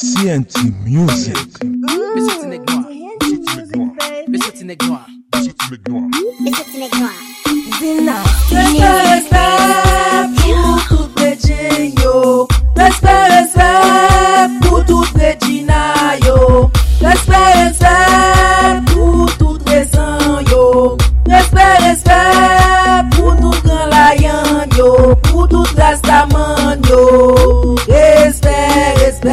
CNT Music. Monsieur Tinegnois. Monsieur Tinegnois. Zina. Respect pour tout Regina yo. Respect pour tout Regina yo. Respect pour tout récent yo. Respect pour tout grand lion yo. Pour tout rastaman yo. Respect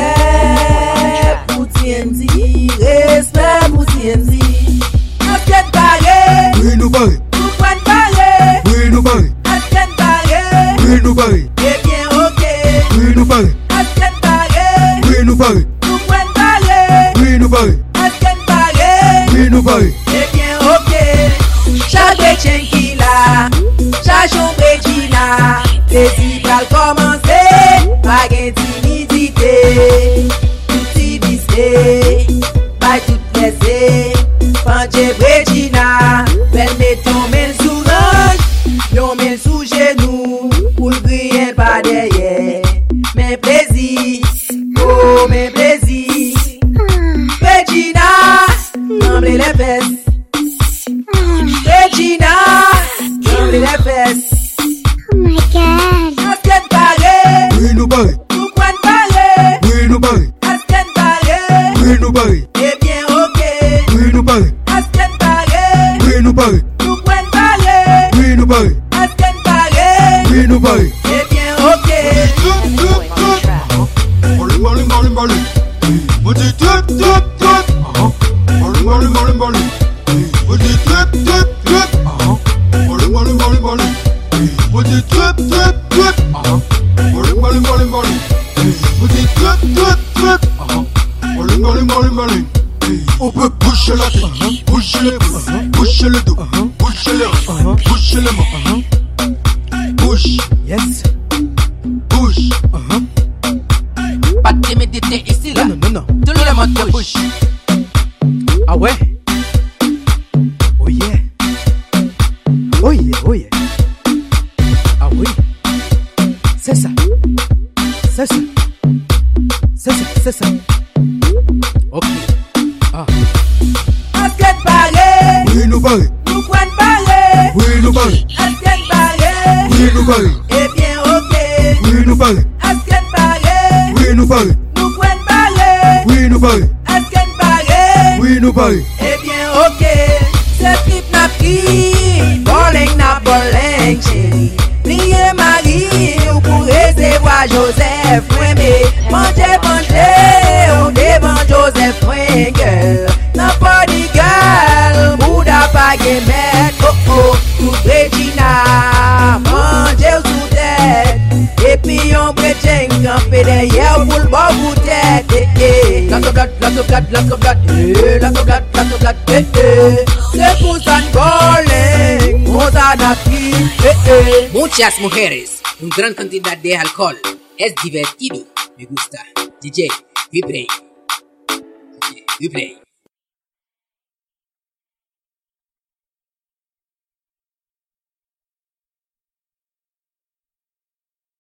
pour TNT. Respect pour TNT. Asken barré. Oui, nous barré. Nous prenons barré. Oui, nous barré. Asken barré. Oui, nous barré. Eh bien, ok. Oui, nous barré. Asken barré. Oui, nous barré. Nous prenons barré. Oui, nous barré. Asken barré. Oui, nous barré. Eh bien, ok. Chaque chrétien qui l'a, chaque ombre qui l'a, c'est va commencer, pas d'intimidité, tout y visser, pas tout laisser, Panje Regina, belle mettons men sous range, yon men sous genou, pour le briller pas derrière, mais plaisir, oh mais plaisir, Regina, tremble les fesses. Regina, tremble les fesses. Oh my god. Asken barré, Oui, nous barré. nous prenons barré. Oui, nous barré. Asken barré, Oui, nous barré. eh bien ok. Oui, nous barré. Asken barré, Oui, nous barré. nous prenons barré. Oui, nous barré. Asken barré, Oui, nous barré. eh bien ok. Balling, balling, balling, balling. What is trip, trip, trip? Balling, balling, balling, balling. What is trip, trip, trip? Balling, balling, balling, balling. What is trip, trip, trip? Balling, balling, balling, balling. What is trip, trip, trip? Balling, balling, balling, balling. On peut bouger la tête, bouger les bras, bouger le dos, bouger les reins, bouger les mains. Bouge, Yes. bouge. Pas de timidité ici là. Non. Tout le monde te bouge. Ah ouais? Oh yeah. Oh yeah, oh yeah. Ah oui. C'est ça. C'est ça. C'est ça, c'est ça. Ok. Ah. Asken barré, Oui, nous barré. nous prenons barré. Oui, nous barré. Asken barré, Oui, nous barré. eh bien ok. Oui, nous barré. Asken barré, Oui, nous barré. nous prenons barré. Oui, nous barré. Asken barré, Oui, nous barré. eh bien ok. C'est trip n'a pris, bowling n'a bowling chérie. Priez Marie, ou pour recevoir Joseph, oui mais manger, on devant Joseph, oui girl. N'a pas de girl, Bouddha pas guémet, oh, tout Regina, manger sous tête. Et puis on chrétien campé derrière pour le bon bout de tête. La sauvegarde, c'est pour ça bowling, on s'en a pris, Muchas mujeres, un gran cantidad de alcohol. Es divertido. Me gusta. DJ, vibrate. DJ, vibrate.